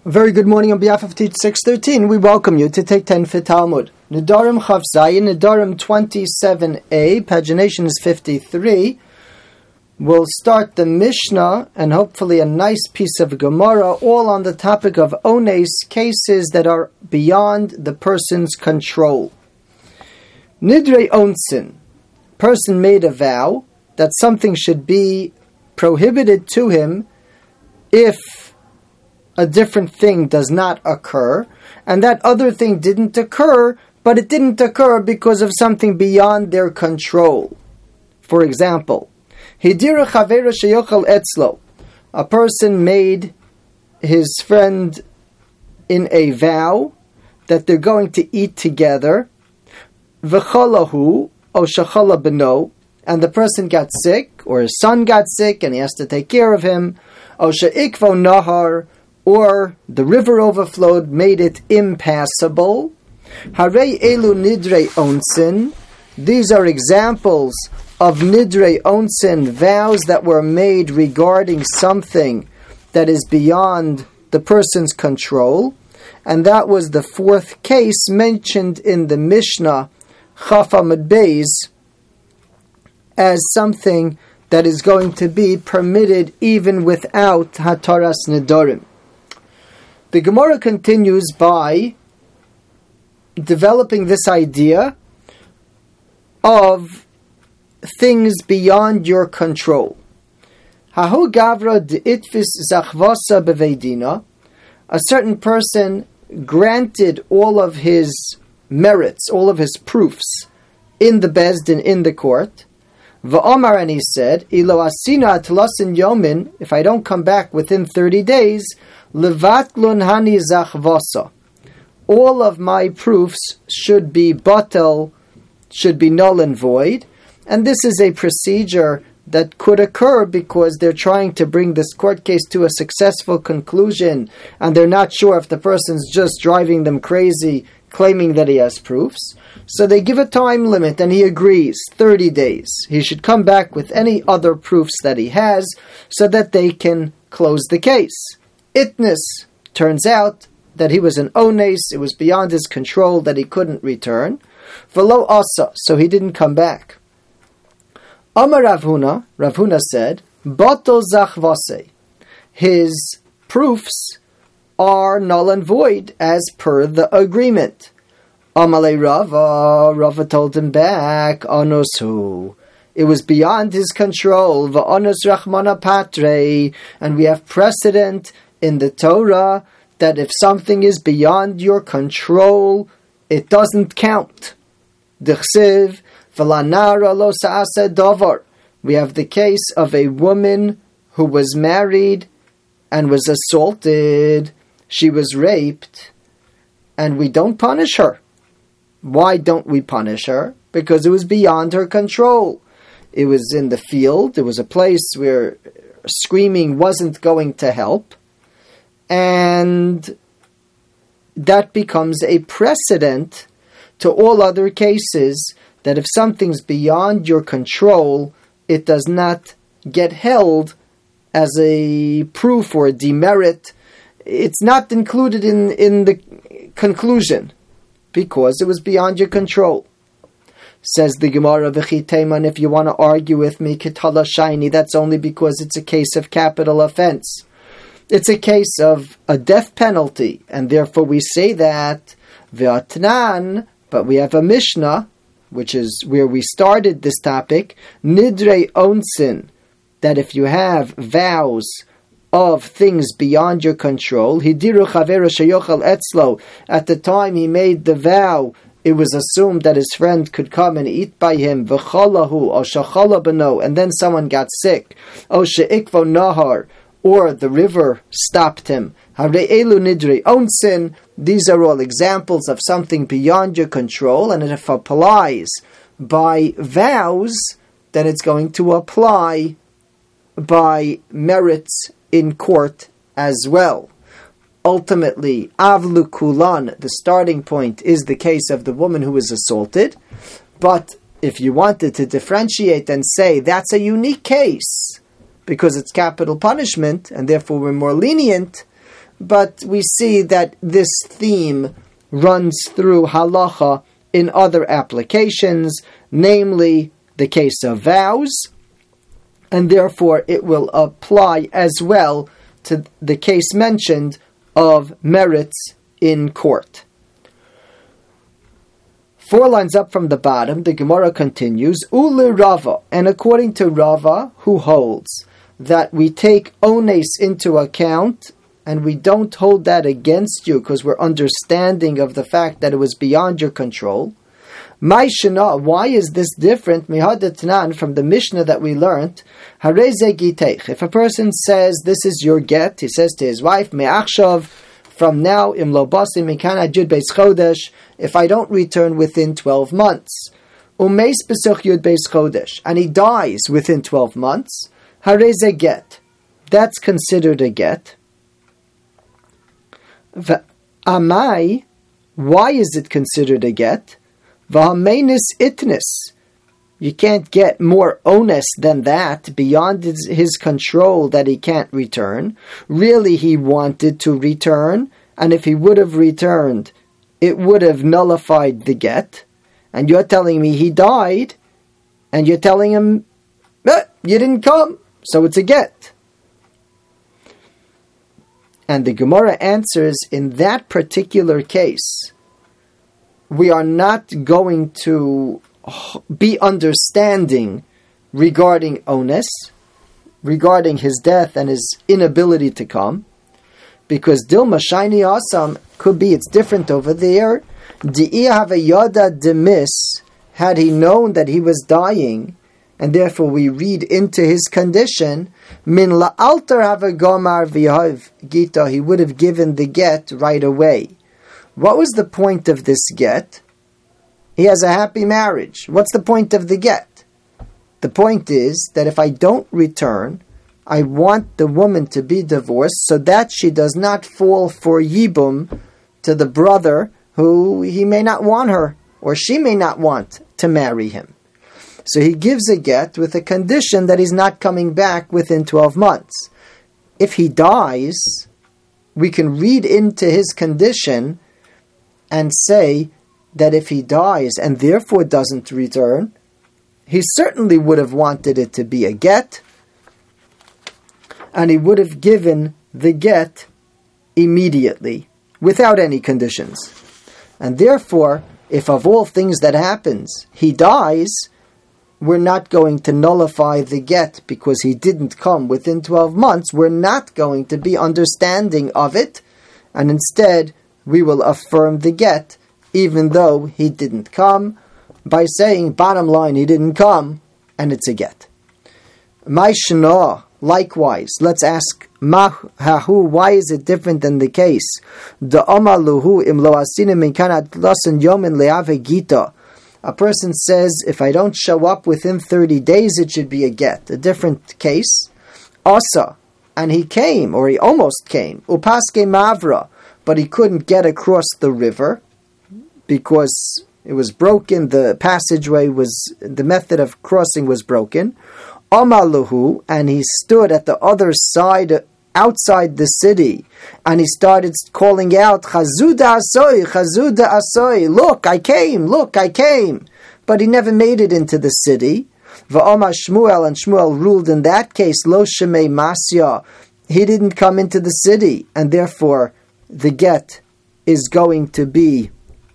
Very good morning on behalf of Teach 613. We welcome you to take 10 for Talmud. Nedarim Chav Zayin, Nedarim 27a, pagination is 53. We'll start the Mishnah and hopefully a nice piece of Gemara, all on the topic of ones, cases that are beyond the person's control. Nidrei onsin, person made a vow that something should be prohibited to him if a different thing does not occur, and that other thing didn't occur, but it didn't occur because of something beyond their control. For example, Hidira Chavera Sheyochel Etzlo, a person made his friend in a vow that they're going to eat together, V'cholahu o shachala beno, and the person got sick, or his son got sick, and he has to take care of him, o she'ikvo nahar, or the river overflowed, made it impassable. Harei elu nidrei onsin. These are examples of nidrei onsin, vows that were made regarding something that is beyond the person's control. And that was the fourth case mentioned in the Mishnah, Chaf Amud Beis, as something that is going to be permitted even without Hataras Nedarim. The Gemara continues by developing this idea of things beyond your control. Hahu gavra de'itvis zachvasa beveidina. A certain person granted all of his merits, all of his proofs in the Bezdin, in the court. Va'omar, and he said, Ilo asina atlasin yomin, if I don't come back within 30 days, levatlun hani zachvasa. All of my proofs should be batel, should be null and void. And this is a procedure that could occur because they're trying to bring this court case to a successful conclusion, and they're not sure if the person's just driving them crazy, claiming that he has proofs. So they give a time limit, and he agrees, 30 days. He should come back with any other proofs that he has so that they can close the case. Itness, turns out that he was an ones, it was beyond his control that he couldn't return. Velo asa, so he didn't come back. Amar Rav Huna said, Bato zachvase, his proofs are null and void as per the agreement. Amalei Rava told him back, Anosu, it was beyond his control, Va'anos Rachmana Patre, and we have precedent in the Torah that if something is beyond your control, it doesn't count. D'chsiv, V'lanara lo sa'asa davar. We have the case of a woman who was married and was assaulted. She was raped, and we don't punish her. Why don't we punish her? Because it was beyond her control. It was in the field. It was a place where screaming wasn't going to help. And that becomes a precedent to all other cases that if something's beyond your control, it does not get held as a proof or a demerit. It's not included in the conclusion because it was beyond your control. Says the Gemara, V'chiteiman, if you want to argue with me, Kitala Shaini, that's only because it's a case of capital offense. It's a case of a death penalty, and therefore we say that V'atnan, but we have a Mishnah, which is where we started this topic, Nidrei onsin, that if you have vows of things beyond your control, Hidiru Chavera Sheyochel Etzlo, at the time he made the vow, it was assumed that his friend could come and eat by him, V'cholahu o shachala beno, and then someone got sick, o she'ikvo nahar, or the river stopped him. Harei elu nidrei onsin. These are all examples of something beyond your control, and if it applies by vows, then it's going to apply by merits in court as well. Ultimately, avlu kulan, the starting point, is the case of the woman who was assaulted. But if you wanted to differentiate and say that's a unique case, because it's capital punishment, and therefore we're more lenient, but we see that this theme runs through halacha in other applications, namely the case of vows, and therefore it will apply as well to the case mentioned of merits in court. 4 lines up from the bottom, the Gemara continues, Ule Rava, and according to Rava, who holds that we take ones into account, and we don't hold that against you because we're understanding of the fact that it was beyond your control. Maishana, why is this different? Mihadatnan, from the Mishnah that we learned, Hareze Giteich. If a person says, this is your get, he says to his wife, Me'achshav, from now, Im lo basi mikana jud beis chodesh, if I don't return within 12 months. Umeis besuch yud beis chodesh, and he dies within 12 months. Hareze get. That's considered a get. Amai, why is it considered a get? V'hameinis itnis. You can't get more onus than that, beyond his control that he can't return. Really, he wanted to return, and if he would have returned, it would have nullified the get. And you're telling me he died, and you're telling him, you didn't come, so it's a get. And the Gemara answers, in that particular case, we are not going to be understanding regarding onus, regarding his death and his inability to come, because Dilma Shaini Asam could be it's different over there. Di'i have a yada demis, had he known that he was dying, and therefore we read into his condition, min la'alter have a gomar v'yahav gita, he would have given the get right away. What was the point of this get? He has a happy marriage. What's the point of the get? The point is that if I don't return, I want the woman to be divorced so that she does not fall for yibum to the brother who he may not want her, or she may not want to marry him. So he gives a get with a condition that he's not coming back within 12 months. If he dies, we can read into his condition and say that if he dies and therefore doesn't return, he certainly would have wanted it to be a get, and he would have given the get immediately, without any conditions. And therefore, if of all things that happens, he dies, we're not going to nullify the get because he didn't come within 12 months. We're not going to be understanding of it, and instead we will affirm the get even though he didn't come, by saying, bottom line, he didn't come, and it's a get. Maishna, likewise, let's ask, Mahahu, why is it different than the case? The Amaluhu im lo asina min kanat lasan yomin leave gita. A person says, if I don't show up within 30 days, it should be a get. A different case. Asa, and he came, or he almost came. Upaske mavra, but he couldn't get across the river because it was broken, the passageway was, the method of crossing was broken. Amaluhu, and he stood at the other side, outside the city, and he started calling out, Chazuda Asoi, Chazuda Asoi, look, I came. But he never made it into the city. Va'oma Shmuel, and Shmuel ruled in that case, Lo Shemei Masya, he didn't come into the city, and therefore the get is going to be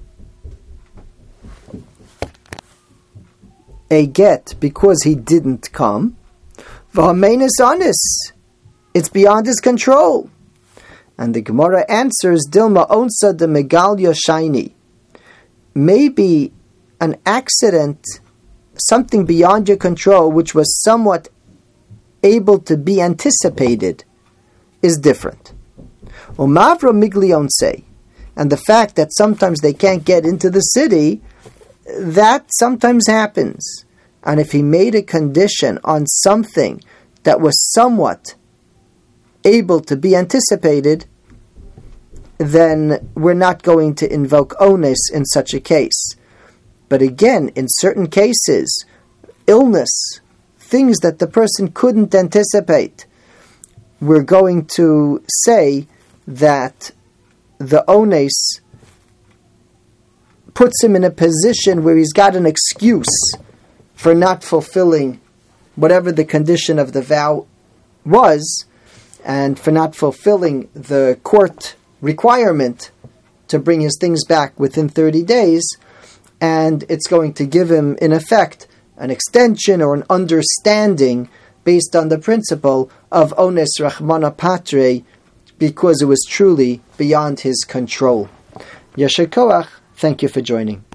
a get because he didn't come. V'hameinus anis, it's beyond his control. And the Gemara answers, Dilma onsa de megalya shaini. Maybe an accident, something beyond your control, which was somewhat able to be anticipated, is different. Umavra miglionse, and the fact that sometimes they can't get into the city, that sometimes happens. And if he made a condition on something that was somewhat able to be anticipated, then we're not going to invoke onus in such a case. But again, in certain cases, illness, things that the person couldn't anticipate, we're going to say that the ones puts him in a position where he's got an excuse for not fulfilling whatever the condition of the vow was, and for not fulfilling the court requirement to bring his things back within 30 days, and it's going to give him, in effect, an extension or an understanding based on the principle of ones rachmana patre, because it was truly beyond his control. Yasher koach, thank you for joining.